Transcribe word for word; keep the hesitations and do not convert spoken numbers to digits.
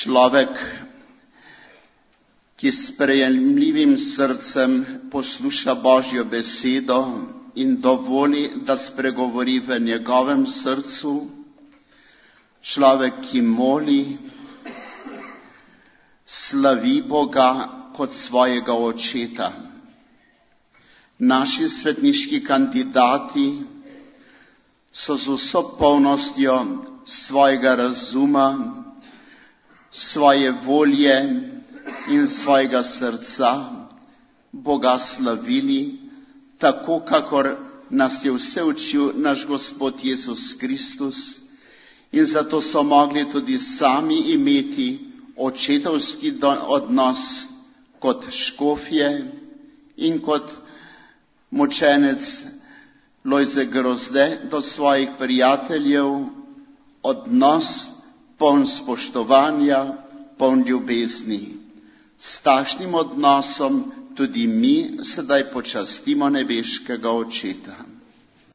Človek, ki s sprejemljivim srcem posluša Božjo besedo in dovoli, da spregovori v njegovem srcu, človek, ki moli, slavi Boga kot svojega očeta. Naši svetniški kandidati so z vso polnostjo svojega razuma, svoje volje in svojega srca Boga slavili, tako kakor nas je vse učil naš Gospod Jezus Kristus, in zato so mogli tudi sami imeti očetovski odnos kot škofje in kot mučenec Lojze Grozde do svojih prijateljev, odnos poln spoštovanja, poln ljubezni. S takšnim odnosom tudi mi sedaj počastimo nebeškega Očeta.